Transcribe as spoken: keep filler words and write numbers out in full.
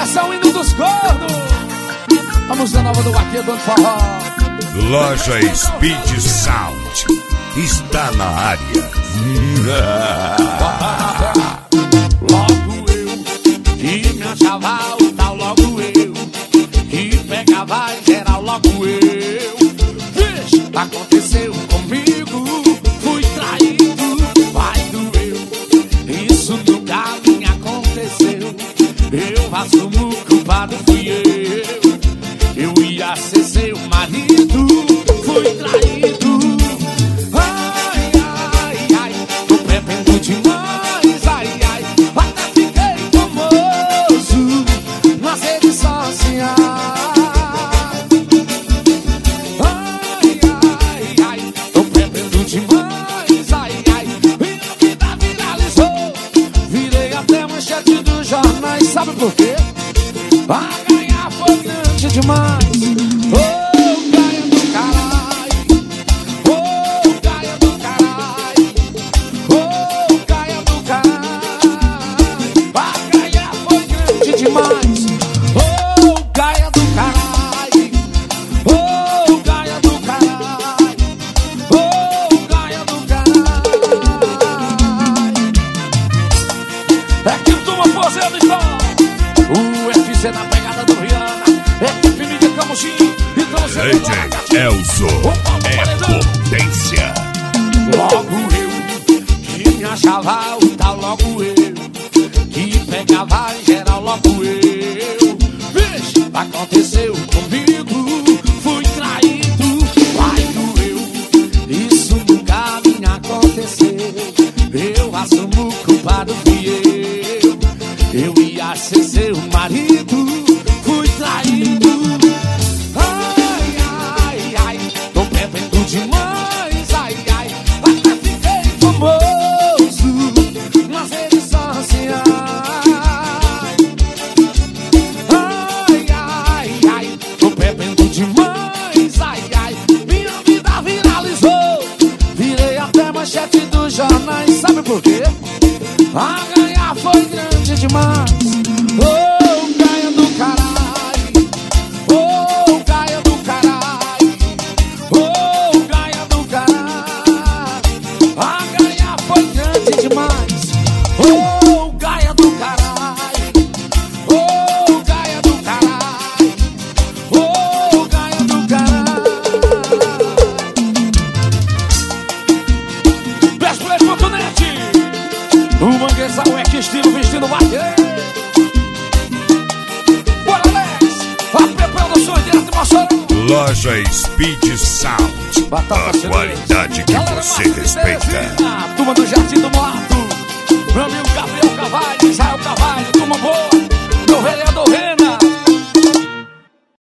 Versão hino dos cornos. A música nova do Vaqueiro do Forró. Loja Speed Sound está na área. Logo eu que me achava o tal, logo eu que pegava em geral, logo eu. Vixe, aconteceu comigo, fui traído, vai doeu. Isso nunca me aconteceu. Eu assumo culpado, fui eu. Eu ia ser seu marido, fui traído. Ai, ai, ai, tô bebendo demais, ai, ai. Até fiquei famoso nas redes sociais. Ai, ai, ai, tô bebendo demais, ai, ai. Minha vida viralizou, virei até manchete dos jornais. Sabe por quê? A ganhar foi grande demais. Na pegada do Rihanna, equipe mídia Camusim. Então você D J Elzo é potência. Logo eu que me achava o tal, logo eu que pegava em geral, logo eu. Vixe, aconteceu comigo, fui traído, vai doeu. Isso nunca me aconteceu. Eu assumo o culpado, fui eu. Eu ia ser seu marido, fui traído. Ai, ai, ai, tô bebendo demais, ai, ai. Até fiquei famoso nas redes sociais. Ai, ai, ai, tô bebendo demais, ai, ai. Minha vida viralizou, virei até manchete dos jornais. Sabe por quê? A ganhar foi grande demais. Oh, Gaia do caralho. Oh, Gaia do caralho. Oh, Gaia do caralho. A ganhar foi grande demais. Oh, Gaia do caralho. Oh, Gaia do caralho. Oh, Gaia do caralho. Bestplay ponto net. O manguezal é que estilo vestindo bater. Bora, Alex! A preparação direto de Mossoró. Loja Speed Sound. Batata A qualidade que você respeita. Turma do Jardim do Mato.